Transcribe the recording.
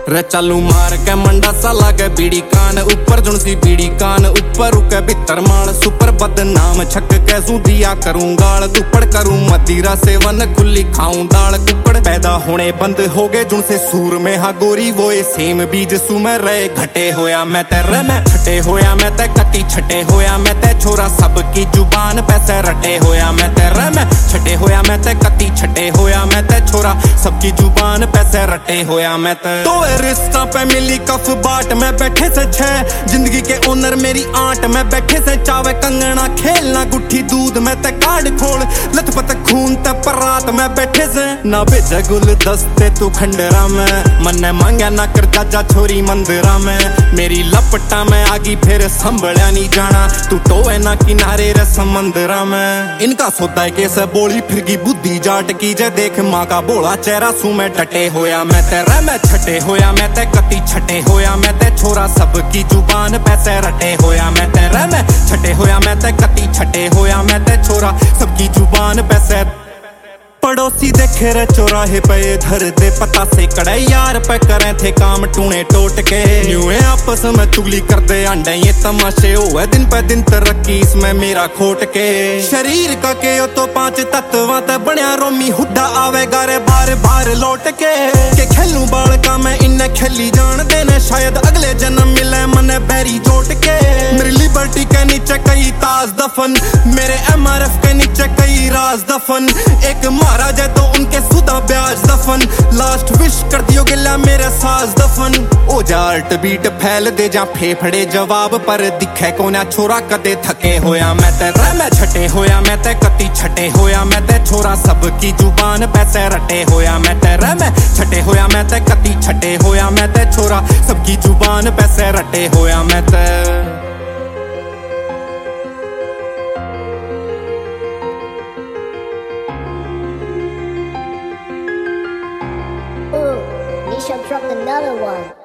रे चालू मार के मंडा सा लागे बीड़ी कान ऊपर जुनसी बीड़ी कान ऊपर रुके भीतर माल सुपर बदनाम छक कैसू दिया करूं गाल दुपड़ करूं मदिरा सेवन खुली खाऊं दाल कुपड़ पैदा होने बंद हो गए जुनसे सूर में हा गोरी वो सेम बीज सू में रहे घटे होया मैं तेरे में छटे होया मैं ते कती छटे होया मैं ते छोरा सबकी जुबान पैसे रटे होया मैं तेरे में छटे होया मैं ते कती छटे होया मैं ते छोरा सबकी जुबान पैसे रटे होया मैं ते तो रिश्ता पे मिली कफ बाट में बैठे से छह जिंदगी के ओनर मेरी आंट में बैठे से चावे कंगना खेलना गुट्ठी दूध में ते कार्ड खोल लथपथ खून ते परात में बैठे से ना भेजा गुल दस्ते तू खंडरा में मन मांगा ना कर जाजा छोरी मंदिरा में मेरी लपटा में आगी फिर संभलिया नहीं जाना तू टोए ना किनारे रे समंदरा में इनका सोता है कैसे बोली फिर की बुद्धि जाट की जे देख माँ का बोला चेहरा सू में टटे होया मैं तेरे में छटे होया मैं ते कती छटे होया मैं ते छोरा सबकी जुबान पैसे रटे होया मैं तेरे में छटे होया मैं ते कती छटे होया मैं ते छोरा सबकी जुबान पैसे पड़ोसी देखे रे चौराहे पे धर दे पता से कड़े यार पे करे थे काम टूने टोट के न्यूए आपस में चुगली कर दे अंडे ये तमाशे हुए दिन पे दिन तरक्की इसमें मेरा खोट के शरीर का के तो 5 तत्व ते बनिया रोमी हुड्डा आवेगा रे बार बार लौट के खेलू बाल का मैं इन्हें खेली जान देने शायद अगले जन्म मिले मने बैरी जोट के मेरी लिबर्टी के नीचे कई ताज दफन मेरे MRF के नीचे कई राज दफन एक महाराज है तो उनके सुधा ब्याज दफन लास्ट विश कर दियो गिला मेरे साज दफन ओ जार्ट बीट फैल दे जा फेफड़े जवाब पर दिखे कोना छोरा कदे थके होया मैं तेरे में छटे होया मैं ते कती छटे होया मैं ते छोरा सबकी जुबान पैसे रटे होया मैं तेरे में छटे होया मैं ते कती छटे होया मैं ते छोरा सबकी जुबान पैसे रटे होया मैं ते Nisha dropped another one.